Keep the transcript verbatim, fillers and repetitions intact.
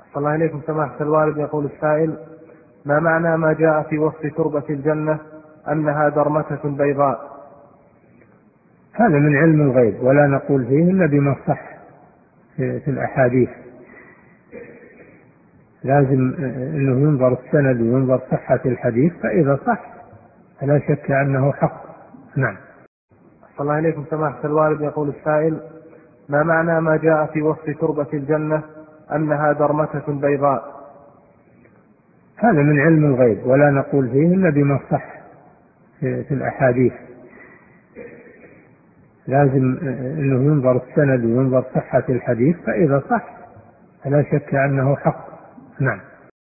صلى الله عليكم سماحة الوالد. يقول السائل: ما معنى ما جاء في وصف تربة الجنة أنها درمة بيضاء؟ هذا من علم الغيب ولا نقول فيه إلا بما صح في الأحاديث. لازم أنه ينظر السند وينظر صحة الحديث، فإذا صح فلا شك أنه حق. نعم. صلى الله عليكم سماحة الوالد. يقول السائل: ما معنى ما جاء في وصف تربة الجنة أنها درمة بيضاء؟ هذا من علم الغيب ولا نقول فيه إلا بما صح في الأحاديث. لازم أنه ينظر السند وينظر صحة الحديث، فإذا صح فلا شك أنه حق. نعم.